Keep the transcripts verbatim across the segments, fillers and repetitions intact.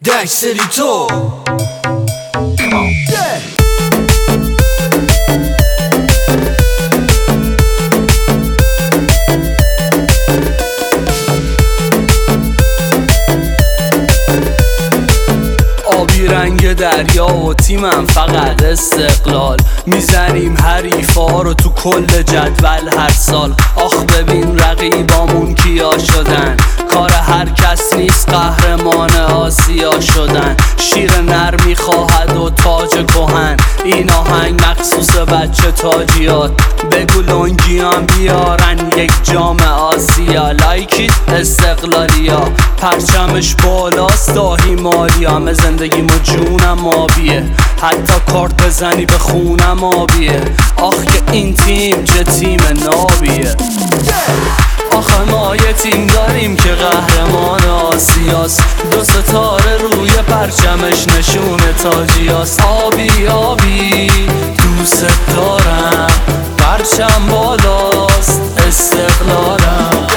Dash City Tour. Come on. Yeah. آبی رنگ دریا و تیمم فقط استقلال، میزنیم حریفا رو تو کل جدول هر سال. آخ ببین رقیبامون کیا شدن، کار هر کس نیست قهرمان آسیا شدن. شیر نر میخواهد و تاج کهن، این آهنگ مخصوص بچه تاجیات. بگو لنگیان بیارن یک جام آسیا. لایکیت استقلالیا، پرچمش بالاست داهی مالیا. همه زندگیم و جونم آبیه، حتی کارت بزنی به خونم آبیه. آخ که این تیم چه تیم نابیه. آخه ما یه تیم داریم که قهرمان آسیاست، دو ستاره روی پرچمش نشون تاجیاست. آبی آبی دوست دارم، پرچم بالاست استقلالم.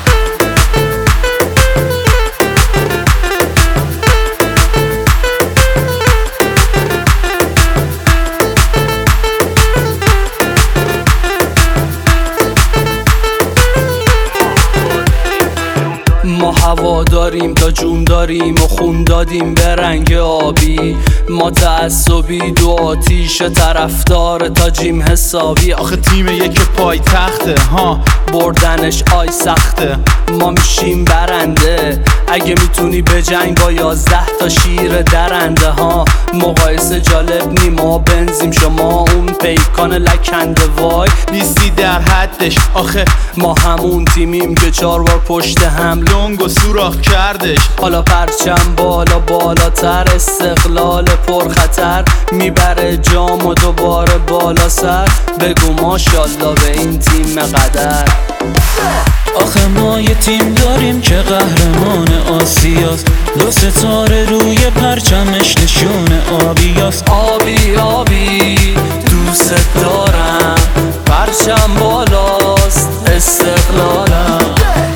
ما هوا داریم تا جون داریم و خون دادیم به رنگ آبی. ما تعصبی دو آتیش طرفدار تاجیم حسابی. آخه تیم یک پای تخته ها، بردنش آی سخته. ما میشیم برنده اگه میتونی به جنگ با یازده تا شیر درنده ها. مقایسه جالب نی، ما بنزیم شما اون پیکان لکنده. وای نیستی در حدش. آخه ما همون تیمیم که چهار بار پشت هم لنگ و سوراخ کردش. حالا پرچم بالا بالاتر، استقلال پرخطر میبره جام و دوباره بالا سر. بگو ماشالله به این تیم قدر. آخه ما یه تیم داریم که قهرمان آسیاست، دو ستاره روی پرچمش نشون آبیاست. آبی آبی دوست دارم، پرچم بالاست استقلالم.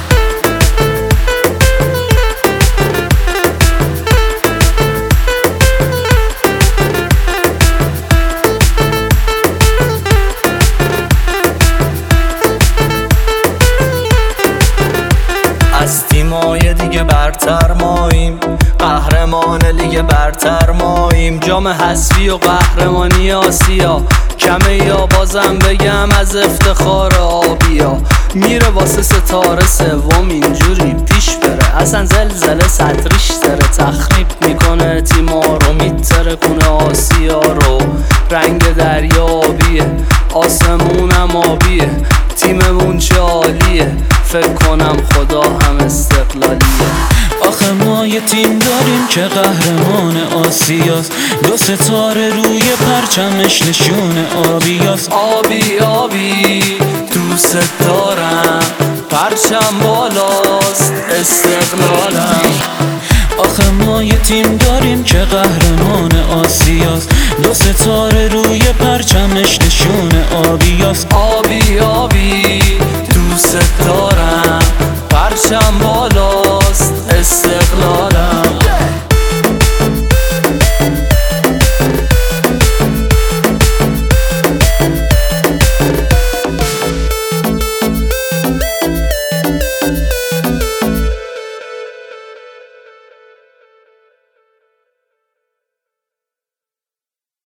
از تیمای دیگه برتر ماییم، قهرمان لیگ برتر ماییم. جام حذفی و قهرمانی آسیا کمه یا بازم بگم از افتخار آبیا. میره واسه ستاره سوم اینجوری پیش بره، اصلا زلزله سطریش داره. تخریب میکنه تیما رو، میتره کنه آسیا رو. رنگ دریا آبیه، آسمونم آبیه. تیممون چه عالیه، فکر کنم خدا هم استقلالیه. آخه ما یه تیم داریم که قهرمان آسیاست، دو ستاره روی پرچمش نشون آبیاست. آبی آبی دوست دارم، پرچم بالاست استقلالم. آخه ما یه تیم داریم که قهرمان آسیاست، دو ستاره روی پرچمش نشون آبیاست. آبی آبی دوست دارم، پرچم بالاست استقلالم.